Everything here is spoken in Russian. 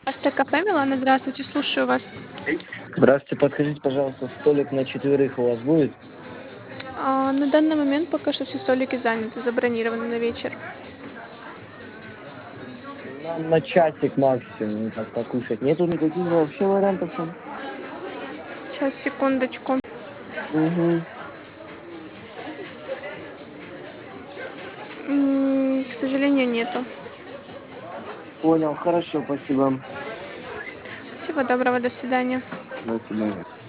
Кафе Милана, здравствуйте, слушаю вас. Здравствуйте, подскажите, пожалуйста, столик на четверых у вас будет? На данный момент пока что все столики заняты, забронированы на вечер. На часик максимум, так покушать. Нету никаких вообще вариантов там? Сейчас, секундочку. Угу. К сожалению, нету. Понял, хорошо, спасибо. Всего доброго, до свидания. До свидания.